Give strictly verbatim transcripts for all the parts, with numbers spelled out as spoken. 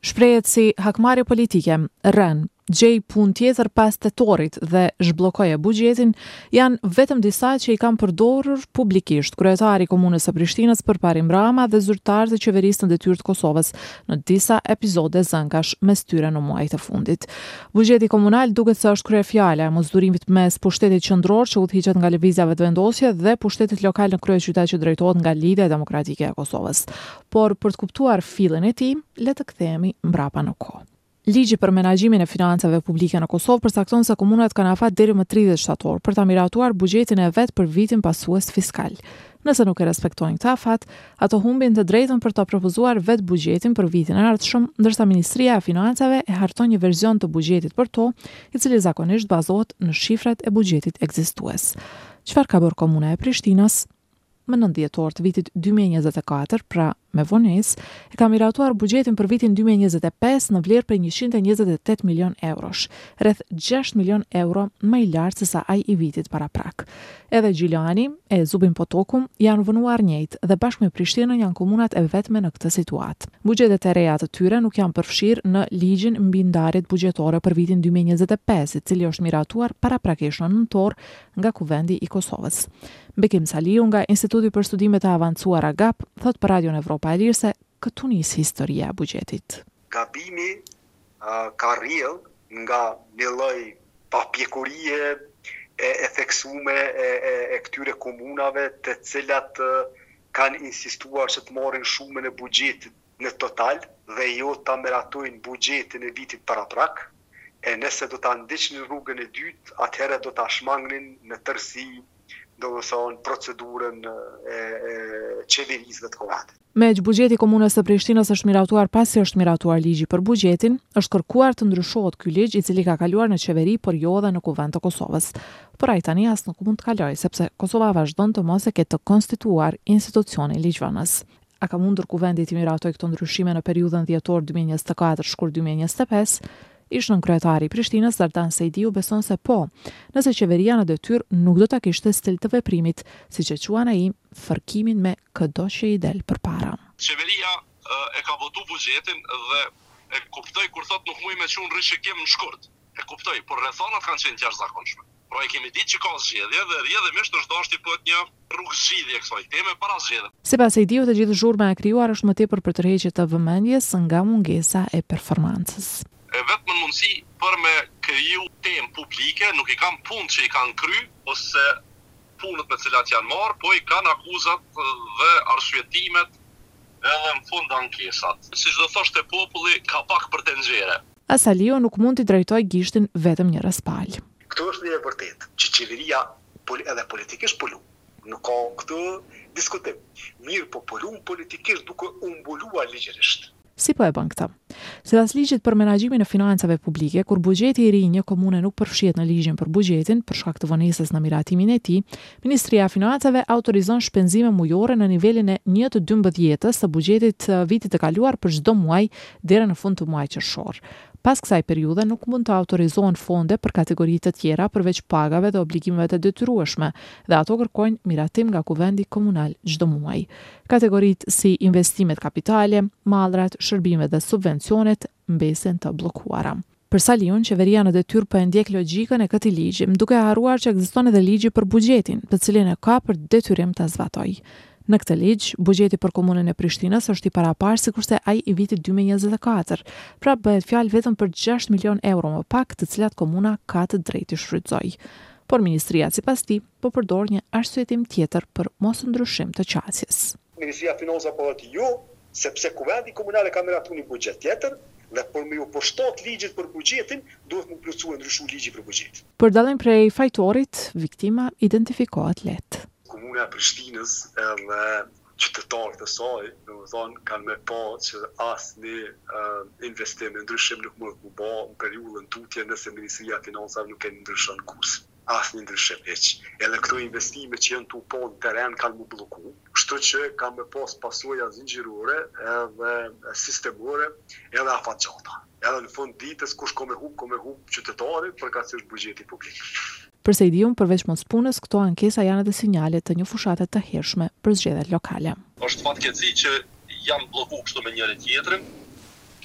Shprehet si hakmarrje politike, rën, gjej punë tjetër pas tetorit dhe zhbllokoje buxhetin janë vetëm disa që i kanë përdorur publikisht kryetari i Komunës së Prishtinës Përparim Rama dhe zyrtarët e qeverisë në detyrë të Kosovës në disa epizode zënkash mes tyre në muajt e fundit. Buxheti komunal duket se është kryefjala e mosdurimit mes pushtetit qendror që udhëhiqet nga lëvizja vetëvendosje dhe pushtetit lokal në kryeqytet që drejtohet nga Lidhja Demokratike e Kosovës. Por për të kuptuar fillin e tij, le të kthehemi mbrapa në kohë. Ligji për menaxhimin e financave publike në Kosovë përcakton se komunat kanë afat deri më tridhjetë shtator për ta miratuar buxhetin e vet për vitin pasues fiskal. Nëse nuk e respektojnë këtë afat, ato humbin të drejtën për ta propozuar vet buxhetin për vitin e ardhshëm, ndërsa Ministria e Financave e harton një version të buxhetit për to, i cili zakonisht bazohet në shifrat e buxhetit ekzistues. Çfarë ka bërë Komuna e Prishtinës? Më nëntë dhjetor të vitit dy mijë e njëzet e katër, pra me vonesë, e ka miratuar buxhetin për vitin dy mijë e njëzet e pesë në vlerë për njëqind e njëzet e tetë milion eurosh, rreth gjashtë milion euro më i lartë se sa ai i vitit paraprak. Edhe Gjilani e Zubin Potoku janë vënuar njëjtë dhe bashkë me Prishtinën janë komunat e vetme në këtë situatë. Buxhetet e reja të tyre nuk janë përfshirë në ligjin mbi ndarjet buxhetore për vitin dy mijë e njëzet e pesë, i cili është miratuar paraprakisht në nëntor nga Kuvendi i Kosovës. Bekim Saliu nga Instituti për Studimet e Avancuara G A P thot për Radion Evropa e Lirë se këtu nis historia e buxhetit. Gabimi uh, ka rrjedh nga një lloj papjekurie e, e theksume e, e, e këtyre komunave të cilat uh, kanë insistuar që të marrin shumën e buxhetit në total dhe jo ta miratojnë buxhetin e vitit paraprak. E nëse do ta ndiqnin rrugën e dytë, atëherë do ta shmangnin në tërësi do të thonë procedurën e, e qeverisë dhe të kovatit. Me që buxheti i Komunës së Prishtinës është miratuar pasi është miratuar ligji për buxhetin, është kërkuar të ndryshohet ky ligj i cili ka kaluar në qeveri, por jo edhe në Kuvend të Kosovës. Por ai tani as nuk mund të kalojë sepse Kosova vazhdon të mos e ketë të konstituar institucionin ligjvënës. A ka mundur Kuvendi të miratojë këto ndryshime në periudhën dhjetor dy mijë e njëzet e katër shkurt dy mijë e njëzet e pesë? Ish nën kryetari i Prishtinës Zardan Sejdiu beson se po, nëse qeveria në detyrë nuk do ta kishte stil të veprimit, siç e quan ai, fërkimin me çdo që i del përpara. Qeveria e ka votu buxhetin dhe e kuptoi kur thot nuk muj me çun rishikim në shkurt. E kuptoi, por rrethonat kanë qenë jashtëzakonshme. Pra e kemi ditë që ka zgjedhje dhe rrjedhimisht është dashur po një rrugë zgjidhje kësaj teme para zgjedhjeve. Sipas Sejdiu, të gjithë zhurma e krijuar është më tepër për tërheqje të vëmendjes nga mungesa e performancës. E vetëm mundësi për me kriju temë publike, nuk i kanë punë që i kanë kry, ose punët me cilat janë marë, po i kanë akuzat dhe arsyetimet edhe në fund ankesat. Si çdo thoshte populli, ka pak për të nxjerrë. Asaliu nuk mund t'i drejtoj gishtin vetëm një raspal. Këto është një e vërtetë, që qeveria edhe politikisht polu. Nuk ka këtë diskutim. Mirë po polu politikisht duke u mbuluar ligjërisht. Si po e bën këtë? Sipas ligjit për menaxhimin e financave publike, kur buxheti i ri një komune nuk përfshihet në ligjin për buxhetin për shkak të vonesës në miratimin e tij, Ministria e Financave autorizon shpenzime mujore në nivelin e një të dymbëdhjetës së buxhetit vitit të kaluar për çdo muaj deri në fund të muajit qershor. Pas kësaj periudhe nuk mund të autorizohen fonde për kategori të tjera përveç pagave dhe obligimeve të detyrueshme dhe ato kërkojnë miratim nga Kuvendi Komunal çdo muaj. Kategoritë si investimet kapitale, mallrat, shërbimet dhe subvencionet mbesin të bllokuara. Për Saliun, qeveria në detyrë po e ndjek logjikën e këtij ligji, duke harruar që ekziston edhe ligji për buxhetin, të cilin e ka për detyrim ta zbatojë. Në këtë ligj, buxheti për komunën e Prishtinës është i paraparë sikurse ai i vitit dy mijë e njëzet e katër, pra bëhet fjalë vetëm për gjashtë milion euro më pak, të cilat komuna ka të drejtë të shfrytëzojë. Por ministria sipas tij po përdor një arsyetim tjetër për mosndryshim të qasjes. Ministria e Financave po thotë jo, sepse Kuvendi Komunal ka miratuar një buxhet tjetër dhe për me ju poshtot ligjit për buxhetin, duhet më plotësua ndryshu ligji për buxhet. Për dallim prej fajtorit, viktima identifikohet lehtë. Komuna e Prishtinës edhe qytetarët e saj, domethënë kanë me pa që asnjë uh, investim në ndryshim nuk mund të bëjë në periudhën tutje nëse Ministria e Financave nuk e ndryshon kursin. Asnjë ndryshim hiç. Edhe këto investime që janë tu po në terren kanë më bllokuar. Kështu që kanë me pas pasoja zinxhirore edhe sistemore edhe afatgjata. Edhe në fund ditës kush ka me hub, ka me hub qytetari përkatëse është buxheti publik. Për Sejdiun, përveç mospunës, këto ankesa janë edhe sinjale të një fushate të hershme për zgjedhjet lokale. Është fatkeqësi që janë bllokuar kështu me njëri tjetrin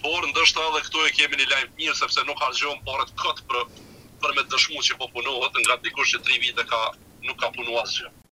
por ndoshta edhe këtu e kemi një lajm të mirë sepse nuk harxhojmë parat kot për për me dëshmu që po punohet nga dikush që tri vite ka nuk ka punuar asgjë.